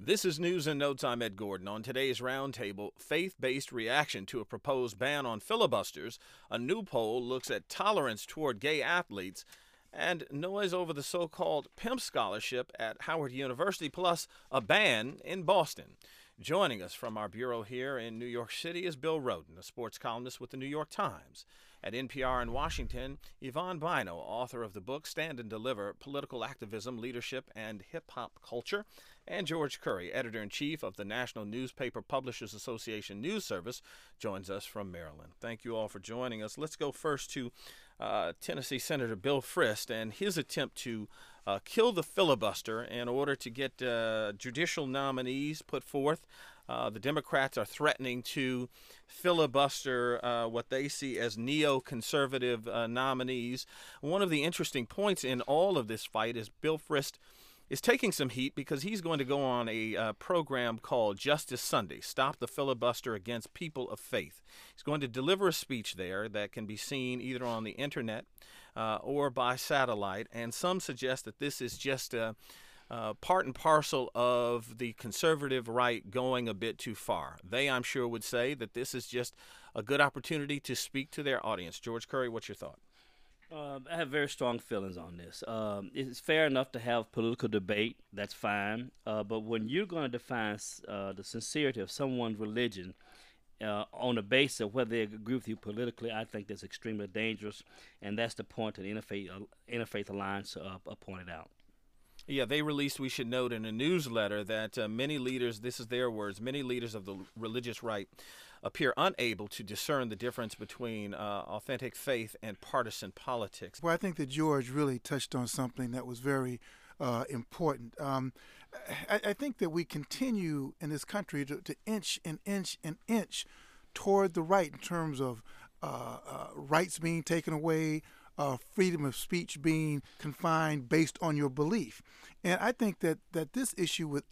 This is News and Notes. I'm Ed Gordon. On today's roundtable, faith-based reaction to a proposed ban on filibusters, a new poll looks at tolerance toward gay athletes, and noise over the so-called Pimp Scholarship at Howard University, plus a ban in Boston. Joining us from our bureau here in New York City is Bill Rhoden, a sports columnist with the New York Times. At NPR in Washington, Yvonne Bino, author of the book Stand and Deliver, Political Activism, Leadership, and Hip-Hop Culture, and George Curry, editor-in-chief of the National Newspaper Publishers Association News Service, joins us from Maryland. Thank you all for joining us. Let's go first to Tennessee Senator Bill Frist and his attempt to kill the filibuster in order to get judicial nominees put forth. The Democrats are threatening to filibuster what they see as neoconservative nominees. One of the interesting points in all of this fight is Bill Frist is taking some heat because he's going to go on a program called Justice Sunday, Stop the Filibuster Against People of Faith. He's going to deliver a speech there that can be seen either on the internet or by satellite, and some suggest that this is just part and parcel of the conservative right going a bit too far. They, I'm sure, would say that this is just a good opportunity to speak to their audience. George Curry, what's your thought? I have very strong feelings on this. It's fair enough to have political debate. That's fine. But when you're going to define the sincerity of someone's religion on the basis of whether they agree with you politically, I think that's extremely dangerous. And that's the point that the Interfaith Alliance pointed out. Yeah, they released, we should note, in a newsletter that many leaders, this is their words, many leaders of the religious right appear unable to discern the difference between authentic faith and partisan politics. Well, I think that George really touched on something that was very important. I think that we continue in this country to inch and inch and inch toward the right in terms of rights being taken away, freedom of speech being confined based on your belief. And I think that this issue with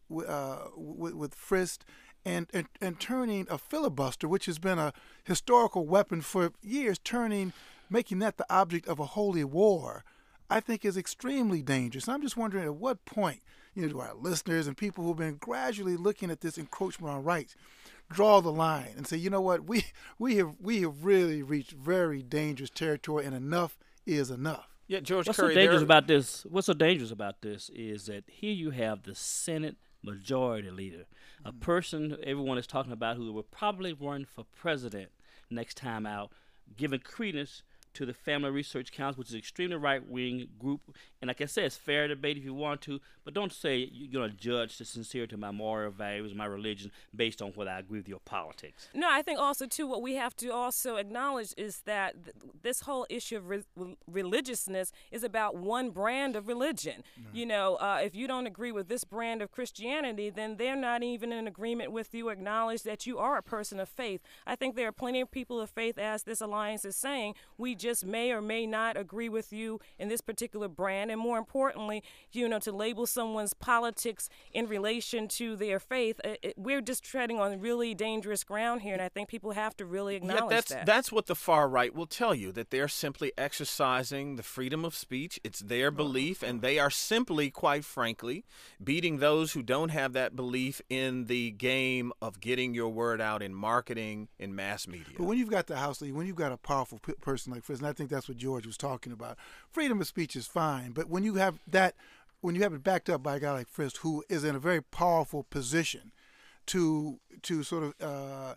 Frist and turning a filibuster, which has been a historical weapon for years, making that the object of a holy war, I think is extremely dangerous. And I'm just wondering at what point, do our listeners and people who've been gradually looking at this encroachment on rights draw the line and say, you know what, we have really reached very dangerous territory, and enough is enough. Yeah, George What's Curry. So dangerous about this? What's so dangerous about this is that here you have the Senate Majority Leader, a person everyone is talking about who will probably run for president next time out, giving credence to the Family Research Council, which is an extremely right-wing group. And like I said, it's fair debate if you want to, but don't say you're going to judge the sincerity of my moral values, my religion, based on whether I agree with your politics. No, I think also, too, what we have to also acknowledge is that this whole issue of religiousness is about one brand of religion. Mm-hmm. If you don't agree with this brand of Christianity, then they're not even in agreement with you, acknowledge that you are a person of faith. I think there are plenty of people of faith, as this alliance is saying, we just may or may not agree with you in this particular brand. And more importantly, to label someone's politics in relation to their faith, we're just treading on really dangerous ground here. And I think people have to really acknowledge that. That's what the far right will tell you, that they're simply exercising the freedom of speech. It's their belief, and they are simply, quite frankly, beating those who don't have that belief in the game of getting your word out in marketing, in mass media. But when you've got the House leader, when you've got a powerful person like Frist, and I think that's what George was talking about, freedom of speech is fine, but when you have it backed up by a guy like Frist, who is in a very powerful position to sort of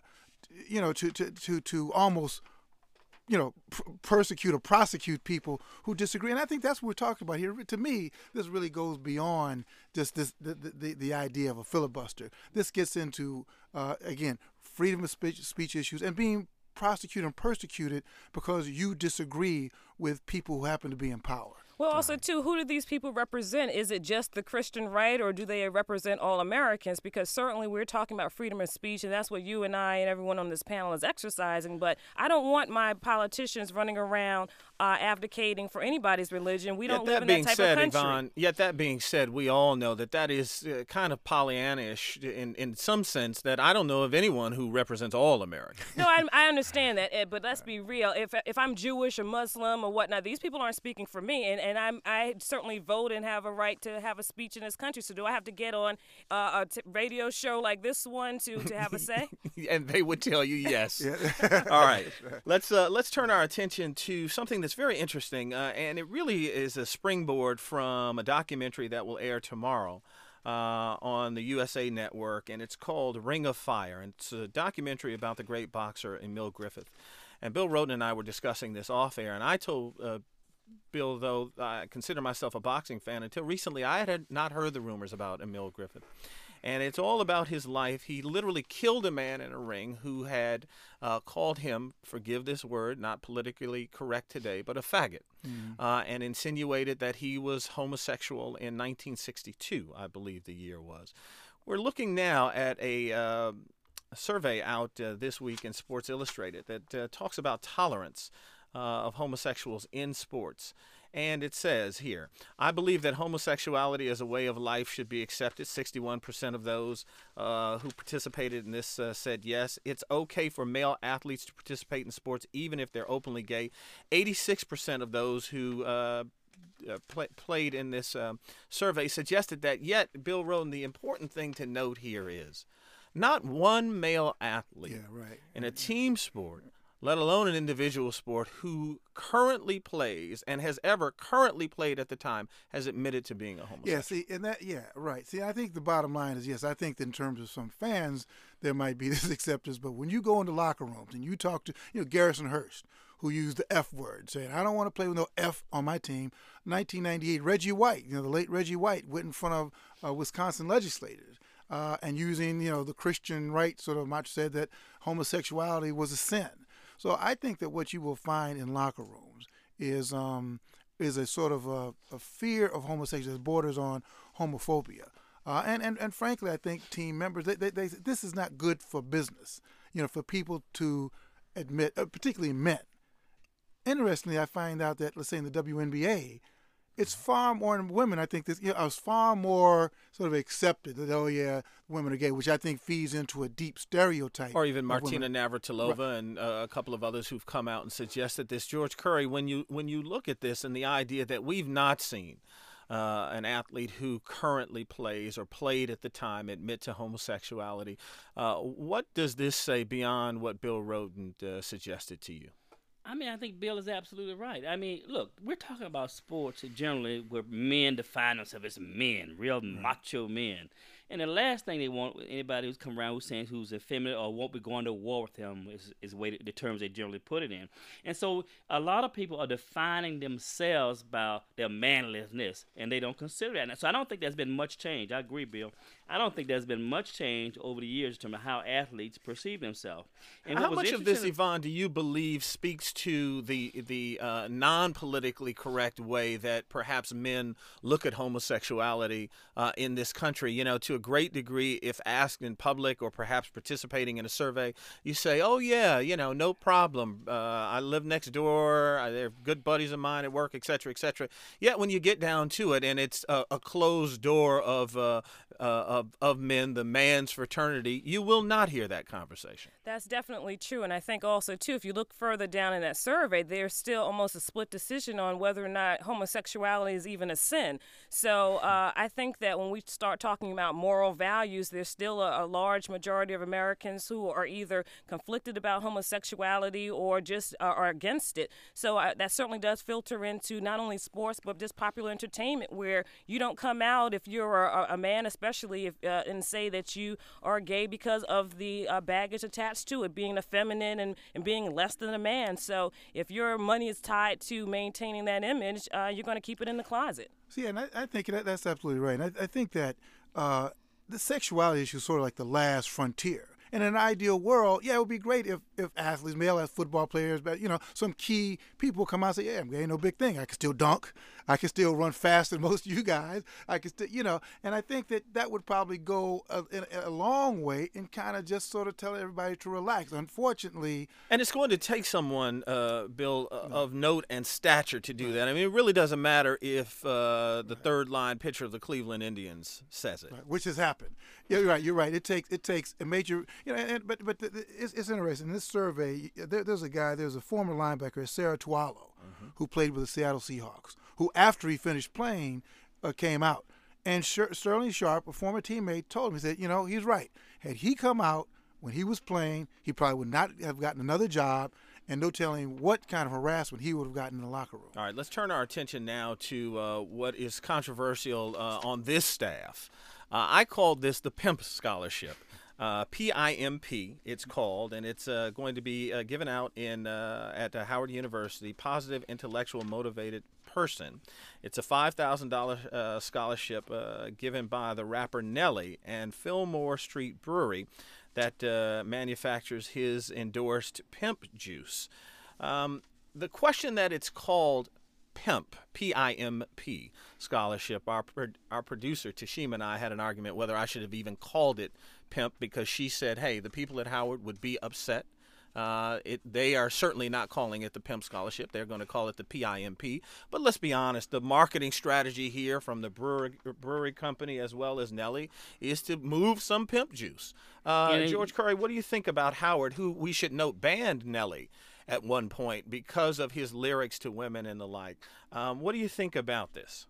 to almost persecute or prosecute people who disagree, and I think that's what we're talking about here. To me, this really goes beyond just the idea of a filibuster. This gets into again, freedom of speech issues and being prosecuted and persecuted because you disagree with people who happen to be in power. Well, also, too, who do these people represent? Is it just the Christian right, or do they represent all Americans? Because certainly we're talking about freedom of speech, and that's what you and I and everyone on this panel is exercising. But I don't want my politicians running around abdicating for anybody's religion. We don't live in that type of country. Yvonne, yet that being said, we all know that is kind of Pollyannish in some sense, that I don't know of anyone who represents all Americans. No, I understand that, Ed, but let's be real. If I'm Jewish or Muslim or whatnot, these people aren't speaking for me. And and I certainly vote and have a right to have a speech in this country. So do I have to get on a radio show like this one to have a say? And they would tell you yes. Yeah. All right. Let's turn our attention to something that's very interesting, and it really is a springboard from a documentary that will air tomorrow on the USA Network, and it's called Ring of Fire. And it's a documentary about the great boxer Emil Griffith. And Bill Rhoden and I were discussing this off air, and I told Bill, though I consider myself a boxing fan, until recently I had not heard the rumors about Emil Griffith. And it's all about his life. He literally killed a man in a ring who had called him, forgive this word, not politically correct today, but a faggot, and insinuated that he was homosexual in 1962, I believe the year was. We're looking now at a survey out this week in Sports Illustrated that talks about tolerance of homosexuals in sports. And it says here, I believe that homosexuality as a way of life should be accepted. 61% of those who participated in this said yes. It's okay for male athletes to participate in sports even if they're openly gay. 86% of those who played in this survey suggested that. Yet, Bill Rhoden, the important thing to note here is not one male athlete in a team sport, let alone an individual sport, who currently plays and has ever currently played at the time, has admitted to being a homosexual. See, I think the bottom line is, yes, I think that in terms of some fans, there might be this acceptance, but when you go into locker rooms and you talk to, Garrison Hurst, who used the F word, saying, I don't want to play with no F on my team. 1998, Reggie White, the late Reggie White, went in front of Wisconsin legislators and using, the Christian right sort of much said that homosexuality was a sin. So I think that what you will find in locker rooms is a sort of a fear of homosexuality that borders on homophobia. And frankly, I think team members, they this is not good for business, for people to admit, particularly men. Interestingly, I find out that, let's say in the WNBA, it's far more in women. I think this is far more sort of accepted that, women are gay, which I think feeds into a deep stereotype. Or even Martina Navratilova and a couple of others who've come out and suggested this. George Curry, when you look at this and the idea that we've not seen an athlete who currently plays or played at the time admit to homosexuality, what does this say beyond what Bill Rhoden suggested to you? I think Bill is absolutely right. Look, we're talking about sports generally where men define themselves as men, real macho men. And the last thing they want, anybody who's come around who's effeminate or won't be going to war with him is the terms they generally put it in. And so a lot of people are defining themselves by their manliness, and they don't consider that. And so I don't think there's been much change. I agree, Bill. I don't think there's been much change over the years in terms of how athletes perceive themselves. And how much of this, Yvonne, do you believe speaks to the non-politically correct way that perhaps men look at homosexuality in this country? To a great degree, if asked in public or perhaps participating in a survey, you say, oh, yeah, no problem. I live next door. They're good buddies of mine at work, et cetera, et cetera. Yet when you get down to it and it's a closed door of men, the man's fraternity, you will not hear that conversation. That's definitely true. And I think also, too, if you look further down in that survey, there's still almost a split decision on whether or not homosexuality is even a sin. So I think that when we start talking about moral values, there's still a large majority of Americans who are either conflicted about homosexuality or just are against it. So that certainly does filter into not only sports, but just popular entertainment, where you don't come out if you're a man, especially if and say that you are gay because of the baggage attached to it, being effeminate and being less than a man. So if your money is tied to maintaining that image, you're going to keep it in the closet. See, and I think that's absolutely right. And I think that the sexuality issue is sort of like the last frontier. In an ideal world, it would be great if athletes, male football players, but some key people come out and say, yeah, I'm gay, no big thing. I can still dunk. I can still run faster than most of you guys. I can still, and I think that would probably go a long way in kind of just sort of telling everybody to relax. Unfortunately. And it's going to take someone, Bill, of note and stature to do that. It really doesn't matter if the third line pitcher of the Cleveland Indians says it. Right, which has happened. Yeah, you're right. It takes a major, but it's interesting. In this survey, there's a former linebacker, Sarah Tualo, who played with the Seattle Seahawks, who after he finished playing, came out. And Sterling Sharp, a former teammate, told him, he said, he's right. Had he come out when he was playing, he probably would not have gotten another job, and no telling what kind of harassment he would have gotten in the locker room. All right, let's turn our attention now to what is controversial on this staff. I called this the PIMP Scholarship. PIMP, it's called, and it's going to be given out at Howard University, Positive Intellectual Motivated Person. It's a $5,000 scholarship given by the rapper Nelly and Fillmore Street Brewery that manufactures his endorsed Pimp Juice. The question that it's called PIMP, P-I-M-P scholarship, our producer Tashima and I had an argument whether I should have even called it PIMP, because she said, hey, the people at Howard would be upset. They are certainly not calling it the PIMP Scholarship. They're going to call it the PIMP. But let's be honest, the marketing strategy here from the brewery company as well as Nelly is to move some pimp juice. George Curry, what do you think about Howard, who we should note banned Nelly at one point because of his lyrics to women and the like? What do you think about this?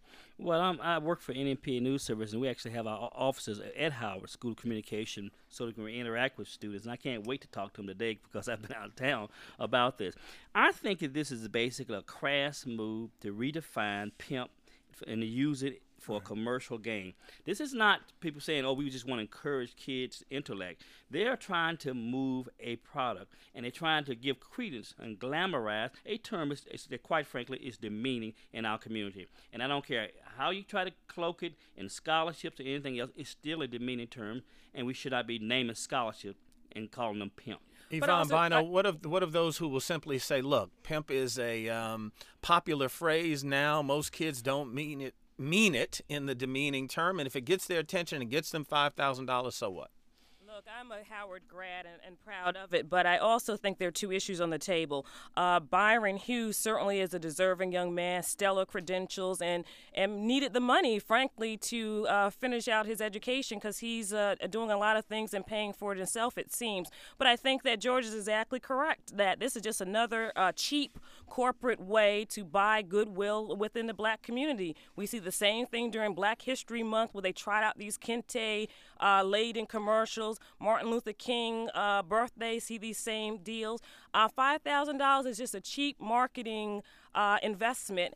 Well, I work for NMPA News Service, and we actually have our offices at Howard School of Communication so that we can interact with students. And I can't wait to talk to them today because I've been out of town about this. I think that this is basically a crass move to redefine pimp and to use it for a commercial gain. This is not people saying, oh, we just want to encourage kids' intellect. They're trying to move a product, and they're trying to give credence and glamorize a term that, quite frankly, is demeaning in our community. And I don't care how you try to cloak it in scholarships or anything else, it's still a demeaning term, and we should not be naming scholarship and calling them pimp. Yvonne Bino, what of those who will simply say, look, pimp is a popular phrase now. Most kids don't mean it in the demeaning term, and if it gets their attention and gets them $5,000, so what? Look, I'm a Howard grad and proud of it, but I also think there are two issues on the table. Byron Hughes certainly is a deserving young man, stellar credentials, and needed the money, frankly, to finish out his education because he's doing a lot of things and paying for it himself, it seems. But I think that George is exactly correct, that this is just another cheap corporate way to buy goodwill within the black community. We see the same thing during Black History Month where they tried out these Kente-laden commercials. Martin Luther King birthday, see these same deals. $5,000 is just a cheap marketing investment,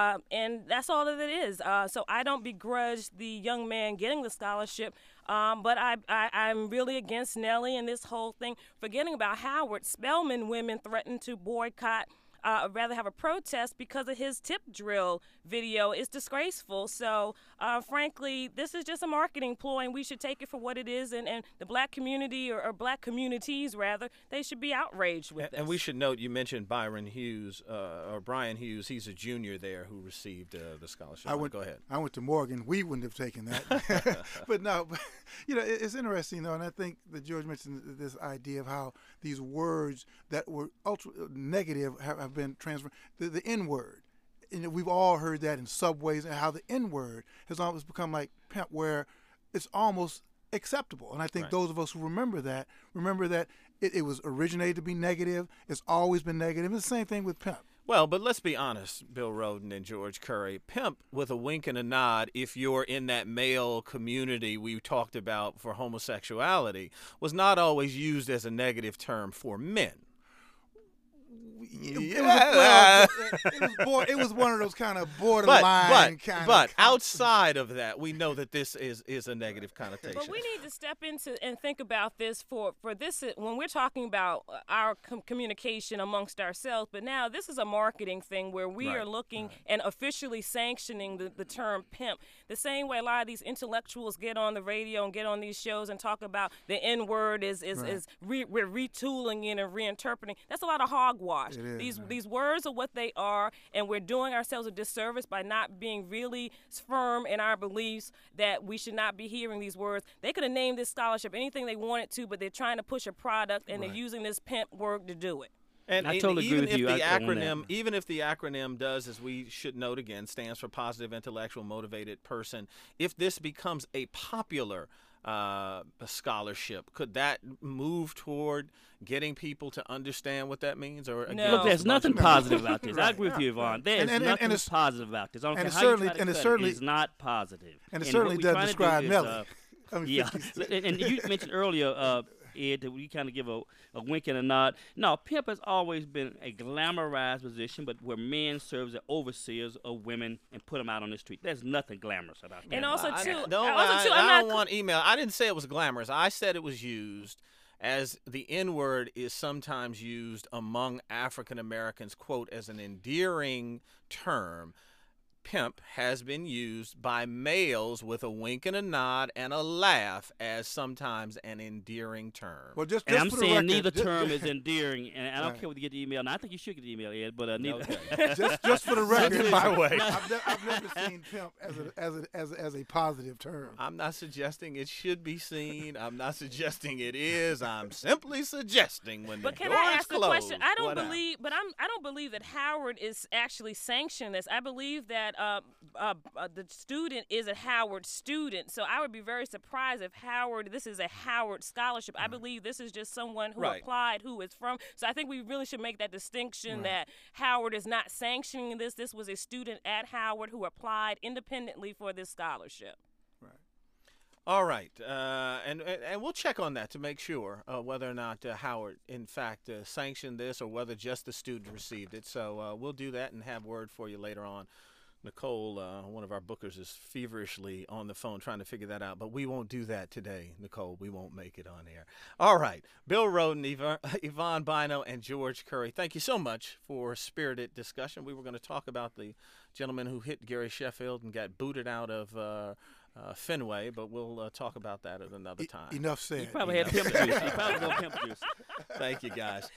and that's all that it is. So I don't begrudge the young man getting the scholarship, but I'm really against Nelly and this whole thing. Forgetting about Howard, Spelman women threatened to boycott rather have a protest because of his tip drill video. Is disgraceful. So, frankly, this is just a marketing ploy, and we should take it for what it is. And the black community, or black communities, rather, they should be outraged with this. And we should note, you mentioned Brian Hughes. He's a junior there who received the scholarship. Go ahead. I went to Morgan. We wouldn't have taken that. But it's interesting, though, and I think that George mentioned this idea of how these words that were ultra negative have been transferred. The N-word. And we've all heard that in subways, and how the N-word has almost become like pimp, where it's almost acceptable. And I think those of us who remember that it was originated to be negative. It's always been negative. It's the same thing with pimp. Well, but let's be honest, Bill Rhoden and George Curry. Pimp, with a wink and a nod, if you're in that male community we talked about for homosexuality, was not always used as a negative term for men. It was one of those kind of borderline But outside of that, we know that this is a negative connotation. But we need to step into and think about this for this when we're talking about our communication amongst ourselves. But now this is a marketing thing where we are looking and officially sanctioning the term pimp. The same way a lot of these intellectuals get on the radio and get on these shows and talk about the N-word we're retooling it and reinterpreting. That's a lot of hogwash. These words are what they are, and we're doing ourselves a disservice by not being really firm in our beliefs that we should not be hearing these words. They could have named this scholarship anything they wanted to, but they're trying to push a product, and they're using this pimp word to do it. And I totally agree with you. Even if the acronym does, as we should note again, stands for Positive Intellectual Motivated Person, if this becomes a popular scholarship, could that move toward getting people to understand what that means? Or No. Look, there's nothing positive about this. I Right. agree with you, Yvonne. There's And nothing it's- positive about this. I don't and care it how you certainly- try to and it cut certainly- it is not positive. And it what certainly we're does trying to do describe is, Nelly. I mean, Yeah, 50 and you mentioned earlier, Ed, that we kind of give a wink and a nod. No, pimp has always been a glamorized position, but where men serve as overseers of women and put them out on the street. There's nothing glamorous about that. And also, I too, don't, I'm I don't not. want email. I didn't say it was glamorous. I said it was used as the N-word is sometimes used among African Americans, quote, as an endearing term. Pimp has been used by males with a wink and a nod and a laugh as sometimes an endearing term. Well, just And I'm for the saying record, neither just- term is endearing, and I don't Right. care whether you get the email. Now, I think you should get the email, Ed, but neither. Okay. just for the record, my way. I've never seen pimp as a positive term. I'm not suggesting it should be seen. I'm not suggesting it is. I'm simply suggesting when But the can doors I ask a close, question? I don't what believe, but I don't believe that Howard is actually sanctioning this. I believe that the student is a Howard student, so I would be very surprised if this is a Howard scholarship. I believe this is just someone who Right. applied, who is from. So I think we really should make that distinction Right. that Howard is not sanctioning this. This was a student at Howard who applied independently for this scholarship. All right, and we'll check on that to make sure whether or not Howard, in fact, sanctioned this or whether just the student received it. So we'll do that and have word for you later on. Nicole, one of our bookers, is feverishly on the phone trying to figure that out, but we won't do that today, Nicole. We won't make it on air. All right, Bill Rhoden, Yvonne Bino, and George Curry, thank you so much for spirited discussion. We were going to talk about the gentleman who hit Gary Sheffield and got booted out of Fenway, but we'll talk about that at another time. Enough said. He probably had pimp juice. He probably got pimp juice. Thank you, guys.